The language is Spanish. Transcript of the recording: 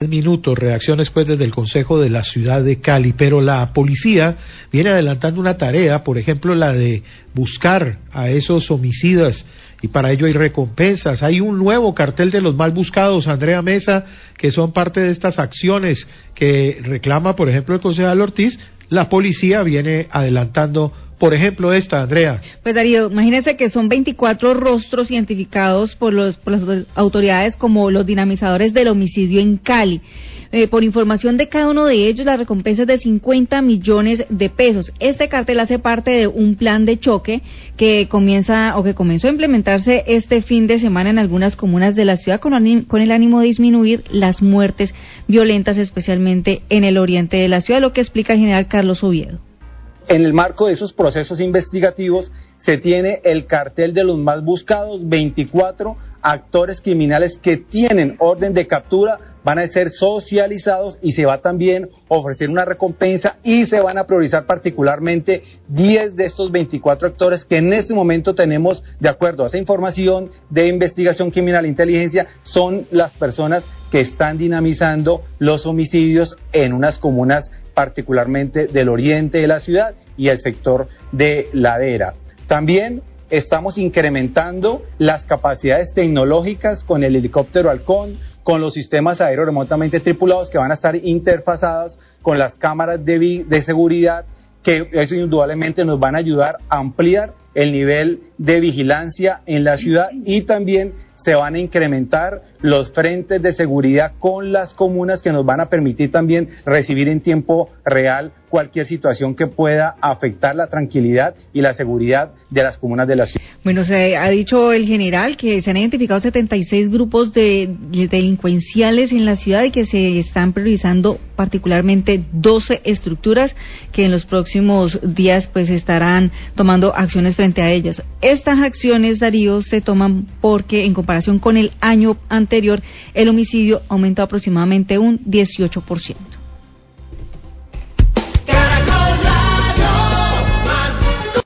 minutos, reacciones pues desde el Consejo de la Ciudad de Cali, pero la policía viene adelantando una tarea, por ejemplo la de buscar a esos homicidas, y para ello hay recompensas. Hay un nuevo cartel de los más buscados, Andrea Mesa, que son parte de estas acciones que reclama, por ejemplo, el concejal Ortiz. La policía viene adelantando, por ejemplo, esta, Andrea. Pues Darío, imagínense que son 24 rostros identificados por las autoridades como los dinamizadores del homicidio en Cali. Por información de cada uno de ellos, la recompensa es de 50 millones de pesos. Este cartel hace parte de un plan de choque que comenzó a implementarse este fin de semana en algunas comunas de la ciudad con el ánimo de disminuir las muertes violentas, especialmente en el oriente de la ciudad, lo que explica el general Carlos Oviedo. En el marco de esos procesos investigativos se tiene el cartel de los más buscados, 24 actores criminales que tienen orden de captura, van a ser socializados y se va también a ofrecer una recompensa y se van a priorizar particularmente 10 de estos 24 actores que en este momento tenemos, de acuerdo a esa información de investigación criminal e inteligencia, son las personas que están dinamizando los homicidios en unas comunas particularmente del oriente de la ciudad y el sector de Ladera. También estamos incrementando las capacidades tecnológicas con el helicóptero Halcón, con los sistemas aéreos remotamente tripulados que van a estar interfazados con las cámaras de seguridad, que eso indudablemente nos van a ayudar a ampliar el nivel de vigilancia en la ciudad, y también se van a incrementar los frentes de seguridad con las comunas que nos van a permitir también recibir en tiempo real cualquier situación que pueda afectar la tranquilidad y la seguridad de las comunas de la ciudad. Bueno, se ha dicho el general que se han identificado 76 grupos delincuenciales en la ciudad y que se están priorizando particularmente 12 estructuras que en los próximos días pues estarán tomando acciones frente a ellas. Estas acciones, Darío, se toman porque en comparación con el año anterior el homicidio aumentó aproximadamente un 18%.